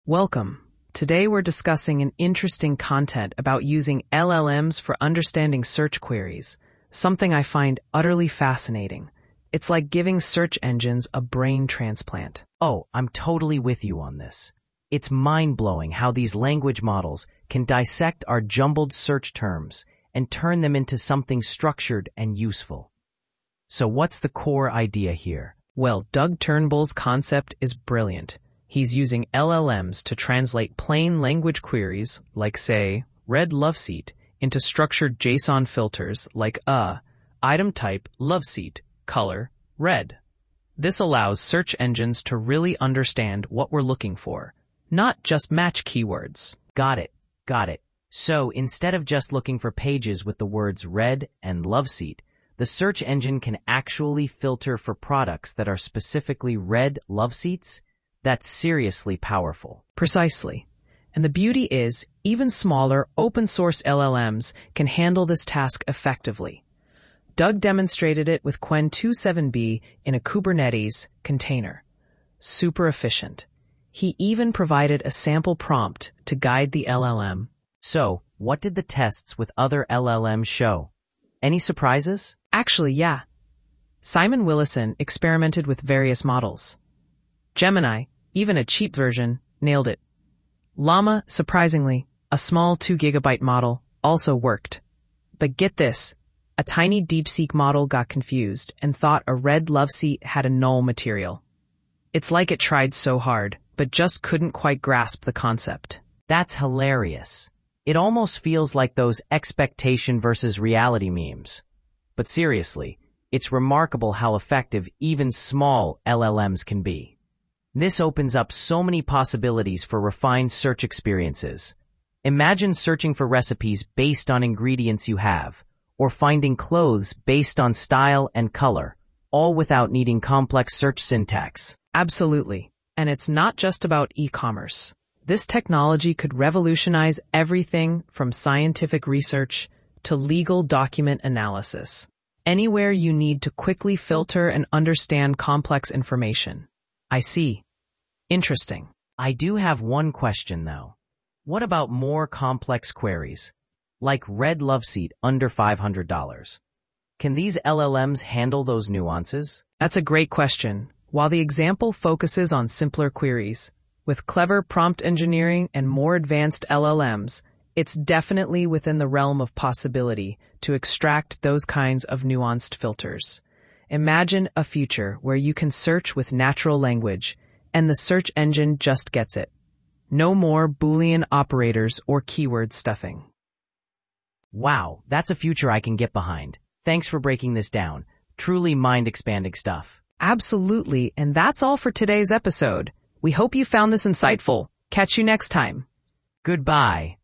Welcome. Today we're discussing an interesting content about using LLMs for understanding search queries, something I find utterly fascinating. It's like giving search engines a brain transplant. Oh, I'm totally with you on this. It's mind-blowing how these language models can dissect our jumbled search terms and turn them into something structured and useful. So what's the core idea here? Well, Doug Turnbull's concept is brilliant. He's using LLMs to translate plain language queries, like say, red love seat, into structured JSON filters like item type, love seat, color, red. This allows search engines to really understand what we're looking for, not just match keywords. Got it. So instead of just looking for pages with the words red and love seat, the search engine can actually filter for products that are specifically red love seats? That's seriously powerful. Precisely. And the beauty is, even smaller, open-source LLMs can handle this task effectively. Doug demonstrated it with Qwen 2.7b in a Kubernetes container. Super efficient. He even provided a sample prompt to guide the LLM. So, what did the tests with other LLMs show? Any surprises? Actually, yeah. Simon Willison experimented with various models. Gemini, even a cheap version, nailed it. Llama, surprisingly, a small 2 GB model, also worked. But get this, a tiny DeepSeek model got confused and thought a red love seat had a null material. It's like it tried so hard, but just couldn't quite grasp the concept. That's hilarious. It almost feels like those expectation versus reality memes. But seriously, it's remarkable how effective even small LLMs can be. This opens up so many possibilities for refined search experiences. Imagine searching for recipes based on ingredients you have, or finding clothes based on style and color, all without needing complex search syntax. Absolutely. And it's not just about e-commerce. This technology could revolutionize everything from scientific research to legal document analysis. Anywhere you need to quickly filter and understand complex information. I see. Interesting. I do have one question, though. What about more complex queries, like red love seat under $500? Can these LLMs handle those nuances? That's a great question. While the example focuses on simpler queries, with clever prompt engineering and more advanced LLMs, it's definitely within the realm of possibility to extract those kinds of nuanced filters. Imagine a future where you can search with natural language, and the search engine just gets it. No more Boolean operators or keyword stuffing. Wow, that's a future I can get behind. Thanks for breaking this down. Truly mind-expanding stuff. Absolutely, and that's all for today's episode. We hope you found this insightful. Catch you next time. Goodbye.